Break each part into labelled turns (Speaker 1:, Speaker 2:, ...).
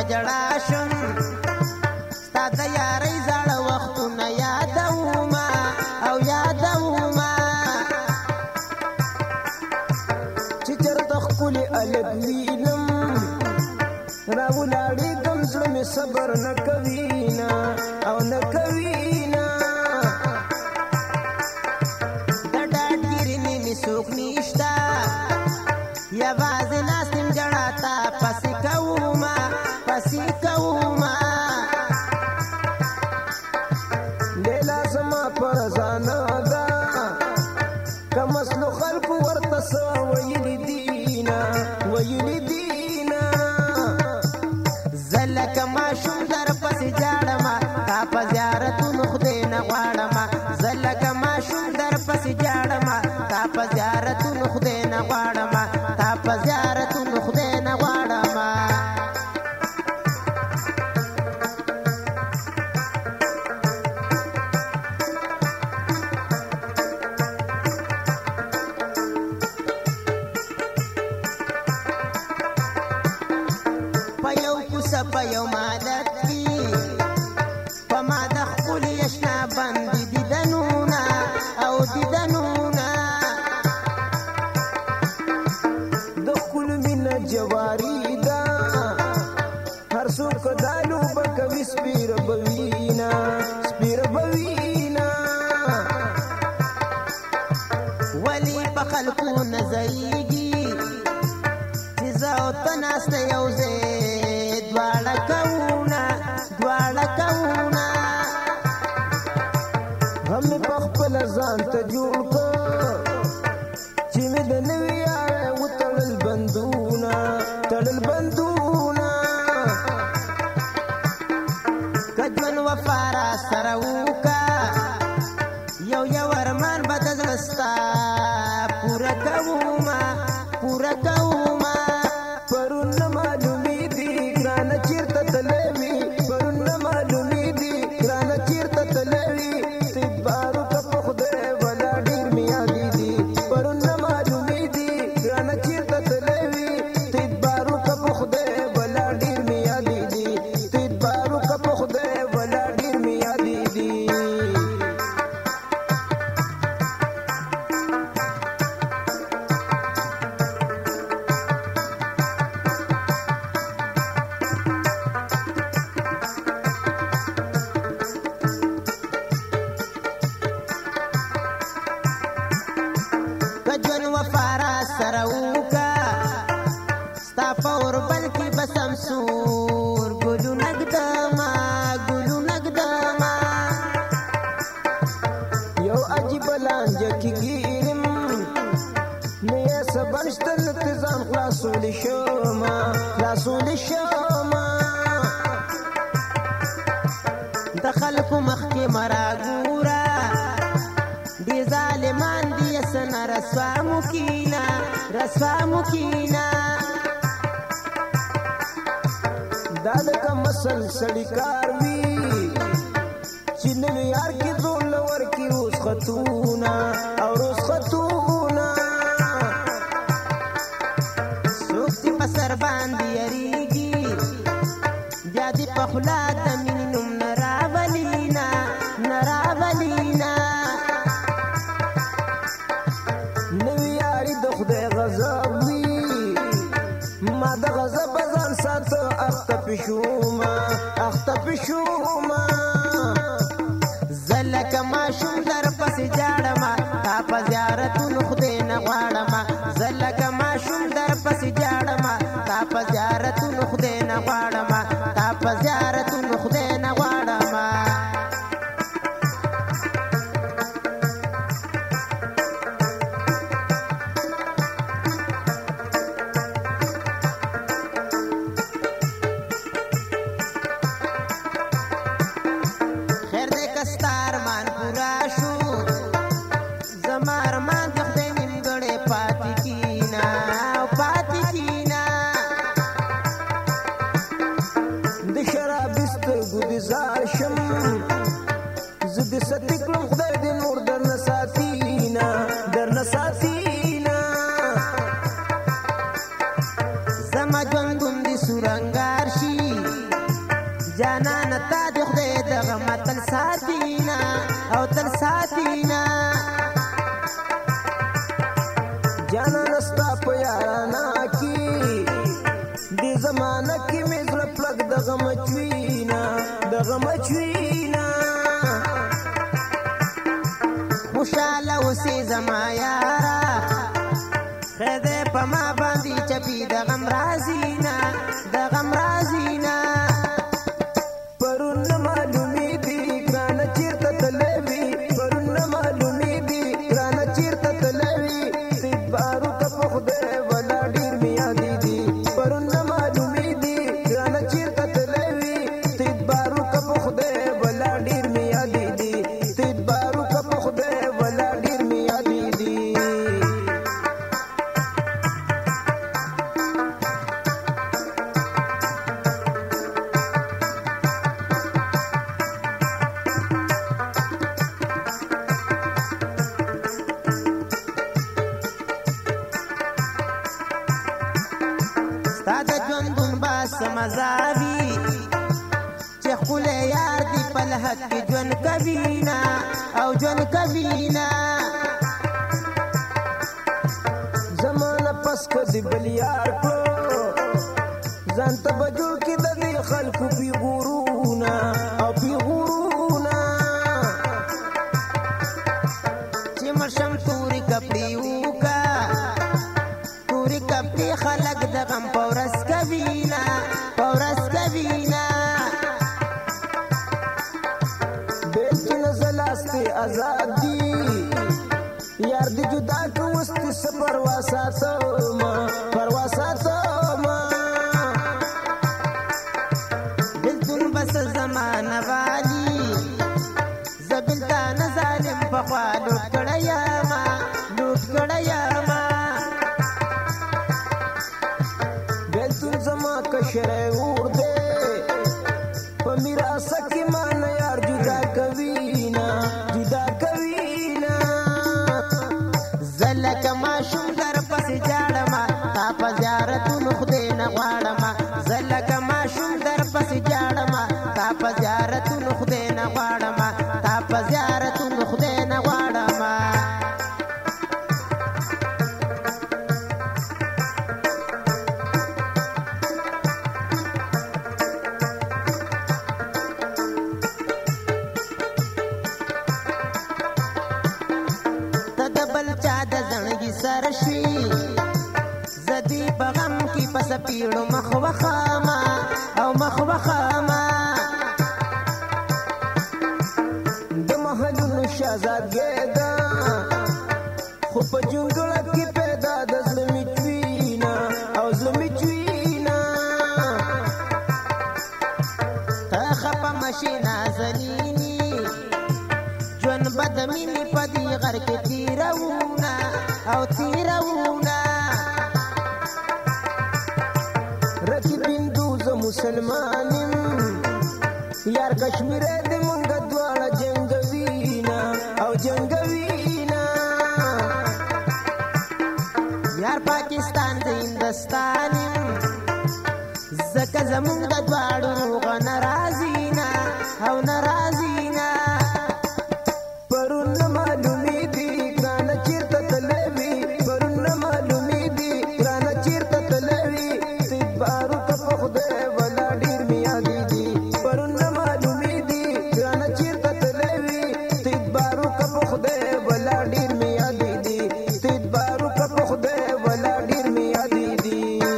Speaker 1: جړا شم ستا د یارۍ زاړه وختونه یادومه او یادومه
Speaker 2: چې چېرته ښکلې الګ وینم راولاړېږم زړه مې صبر نه کوینه او نه کوینه
Speaker 1: د ډاډګیرنې مې څوک نشته یوازې ناست یم جړا ته پسې کومه پسې کومه
Speaker 2: لیلا زما پر ځانه ده که مسلو خلکو ورته څه ویلي دینه ویلي دینه
Speaker 1: زه لکه ماشوم در پسې جاړمه تا په زیارتونو خدای نه غواړمه زه لکه ماشوم در پسې جاړمه تا په زیارتونو خدای نه غواړمه تا په زیارتونو خدای نه غواړمه په یو کوڅه په یو مالت کې په ما د ښکلي اشنا بندي دیدنونه او دیدنونه
Speaker 2: د ښکلو مینه جواري ده هر څوک دا لوبه کوي سپیره به وینه سپیره به وینه
Speaker 1: ولې په خلکو نه ځایږي چې زه او ته ناسته یو ځای دواړه کوونه دواړه کوونه
Speaker 2: هم مې په خپله ځان ته جوړ کړ چې مې د نوي یاره وتړل بندونه تړل بندونه
Speaker 1: که ژوند وفا را سره وکړه یو یو ارمان به د زړه ستا پوره کومه پوره کومه
Speaker 2: پرون نه معلومېدي ګرانه چېرته تللی وي پرون نه معلومېدي ګرانه چېرته تللی وي تدبارو که په خدای ولا ډېر مې یادېدي پرون نه معلومېدي ګرانه چېرته تللی وي تدبارو که په خدای ولا ډېر مې یادېدي تدبارو که په خدای ولا ډېر مې یادېدي
Speaker 1: که ژوند وفا را سره وکړه ستا په اوربل کې به سمسور ګلونه ږدمه ګلونه ږدمه
Speaker 2: یو عجیبه لانجه کې ګیرم نه یې صبر شته نه ترې ځان خلاصولی شمه خلاصولی شمه
Speaker 1: د خلکو مخکې مه راګوره ډېر ظالمان دي یسنه رسوا مو کینه رسوا مو کینه
Speaker 2: دا د کم اصل سړي کار وي چې نوي یار کې ځون له ورکي اوس خطونه او روز خطونه
Speaker 1: څوک چې په سر باندې یریږي بیا دې په خوله د مینې نوم نه راولینه نه راولینه
Speaker 2: نوي یاري د خدای غضب وي ما د غضب ځان ساته اخته پشومه اخته پشومه
Speaker 1: زه لکه ماشوم در پسې جاړمه تا په زیارتونو خدای نه غواړمه زه لکه ماشوم در پسې جاړمه تا په زیارتونو خدای نه غواړمه تا په زیارتونو خدای نه غواړمه خیر دې که ستا ارمان پوره شو زما ارمان د خدای نیمګړی پاتې کینه او پاتې کینه
Speaker 2: د شرابي سترګو دې زار شم زه دې ستې کړم خدای دې نور درنه ساتینه درنه ساتینه
Speaker 1: زما ژوند ګوندې سورنګار شي
Speaker 2: زمانه کې مې زړه پلک دغه مچوینا
Speaker 1: خوشاله اوسې زما یاره خیر دی په ما باندې چپي د غم رازینا
Speaker 2: پرون نه معلومېدې ګرانه چېرته تللی وې پرون نه معلومېدې ګرانه چېرته تللی وې تیدبارو ته په خدای ولا ډېر مې یادېدې پرون نه معلومېدې ګرانه چېرته تللی وې تیدبارو که په خدای ولا ډېر مې یادېدې تیدبارو که په خدای ولا ډېر مې یادېدې
Speaker 1: ستا د ژوندون به څه مزه وي چې ښکلی یار دې په لحد کې ژوند کوي نه
Speaker 2: زمانه پس که دې بل یار کړو ځان ته به جوړ کړي د دې خلکو پیغورونه
Speaker 1: چې مرشم تورې کپړې وکا تورې کپړې خلک د غم په ورځ کوي نه
Speaker 2: بیلتون زلاستی آزاد دی یار دی جدا که وستی سه پروا ساتما
Speaker 1: بلتون بس زمانه والی زبلتان ظالم پخوا لوټ کړی یاما
Speaker 2: بیلتون زما کشره اور دی په میراثه کې مان یار جدا کوي نه
Speaker 1: زلک ماشوم در پسې جاړما تا په زیارتونو خدای نه غواړما زلک ماشوم در پسې جاړما تا په زیارتونو خدای نه غواړما سرشي زدي بغم کی پس پیړو مخوخاما
Speaker 2: د محلونو شهزادګۍ ده خو په جونګړه کې پیدا د زلمي چوینا
Speaker 1: تا خپه مشي نازنینی ژوند به د مینې په دې غر کې تیروونه
Speaker 2: رکیبیندو زه مسلمانم یار کشمیره د مونږ دواړه جنګوینا
Speaker 1: یار پاکستان د هندستانم زکه زمونږ د دواړو روغ ناراضینا
Speaker 2: پرون نه معلومېدې ګرانه چېرته تللی وې پرون نه معلومېدې ګرانه چېرته تللی وې تیدبارو که په خدای ولا ډېر مې یادېدې پرون نه معلومېدې ګرانه چېرته تللی وې تیدبارو که په خدای ولا ډېر مې یادېدې تیدبارو که په خدای ولا ډېر مې یادېدې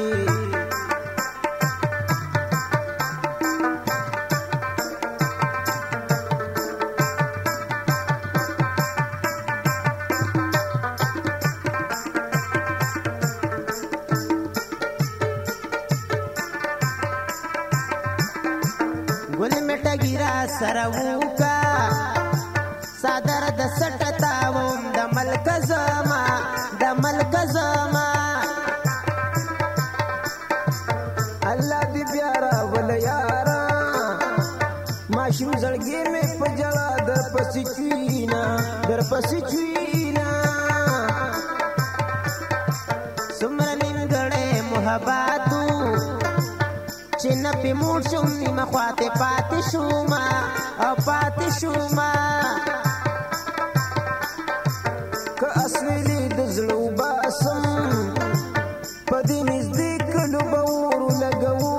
Speaker 1: ګل میټه ګیرا سره وکا صدر د سټتاوم د ملک زما
Speaker 2: الله دې بیا راول یارا ماشوم زړګي مې په جړا در پسې چوینا
Speaker 1: څومره نیمګړی محبتو چې نه پې موړ شوم نیمه خواته پاتې شوما
Speaker 2: که اسویلې د زړه وباسم په دې نږدې کلو به اور لګوم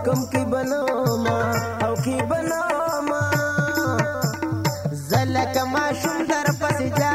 Speaker 2: حکم کی بناما او کی بناما
Speaker 1: زلک ما شوم در پس